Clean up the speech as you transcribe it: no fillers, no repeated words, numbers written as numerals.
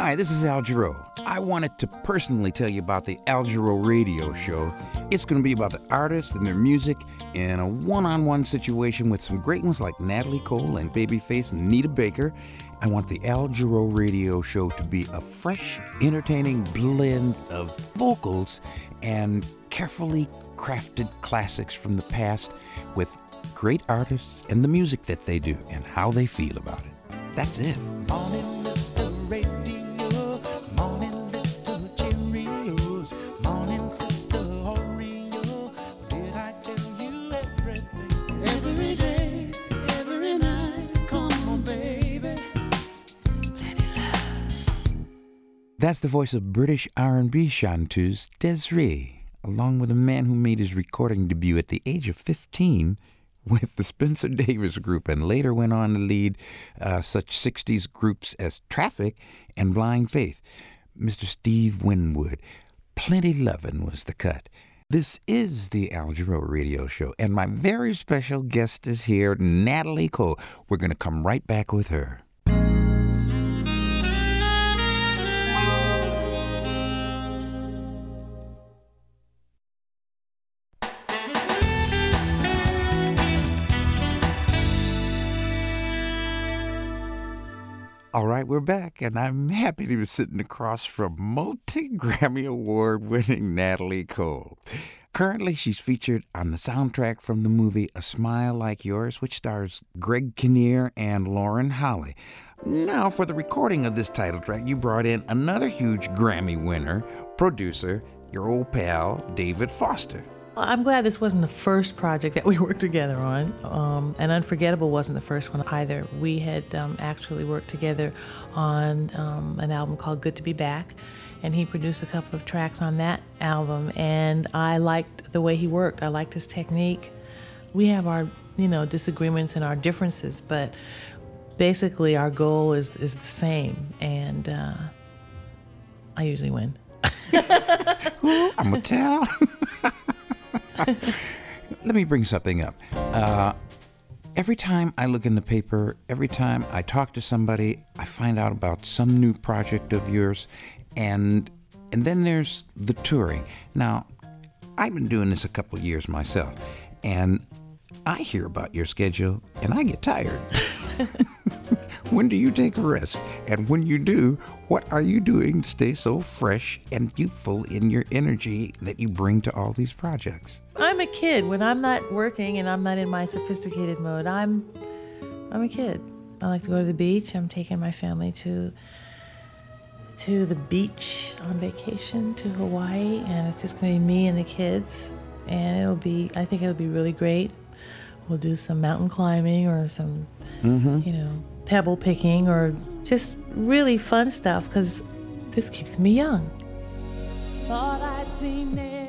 Hi, this is Al Jarreau. I wanted to personally tell you about the Al Jarreau Radio Show. It's going to be about the artists and their music in a one-on-one situation with some great ones like Natalie Cole and Babyface and Nita Baker. I want the Al Jarreau Radio Show to be a fresh, entertaining blend of vocals and carefully crafted classics from the past with great artists and the music that they do and how they feel about it. That's it. Morning, Mr. Radio. Morning, little Cheerios. Morning, Sister Oreo. Did I tell you everything? Every day, every night. Come on, baby. That's the voice of British R&B chanteuse Des'ree, along with a man who made his recording debut at the age of 15 with the Spencer Davis Group and later went on to lead such 60s groups as Traffic and Blind Faith. Mr. Steve Winwood. Plenty Lovin' was the cut. This is the Al Jarreau Radio Show, and my very special guest is here, Natalie Cole. We're going to come right back with her. All right, we're back, and I'm happy to be sitting across from multi-Grammy Award-winning Natalie Cole. Currently, she's featured on the soundtrack from the movie A Smile Like Yours, which stars Greg Kinnear and Lauren Holly. Now, for the recording of this title track, you brought in another huge Grammy winner, producer, your old pal, David Foster. I'm glad this wasn't the first project that we worked together on, and Unforgettable wasn't the first one either. We had actually worked together on an album called Good to Be Back, and he produced a couple of tracks on that album, and I liked the way he worked. I liked his technique. We have our, disagreements and our differences, but basically our goal is the same, and I usually win. Ooh, I'm going to tell. Let me bring something up. Every time I look in the paper, every time I talk to somebody, I find out about some new project of yours, and then there's the touring. Now, I've been doing this a couple of years myself, and I hear about your schedule, and I get tired. When do you take a rest? And when you do, what are you doing to stay so fresh and youthful in your energy that you bring to all these projects? I'm a kid. When I'm not working and I'm not in my sophisticated mode, I'm a kid. I like to go to the beach. I'm taking my family to the beach on vacation to Hawaii, and it's just going to be me and the kids. And I think it'll be really great. We'll do some mountain climbing or some, pebble picking or just really fun stuff because this keeps me young. Thought I'd seen it.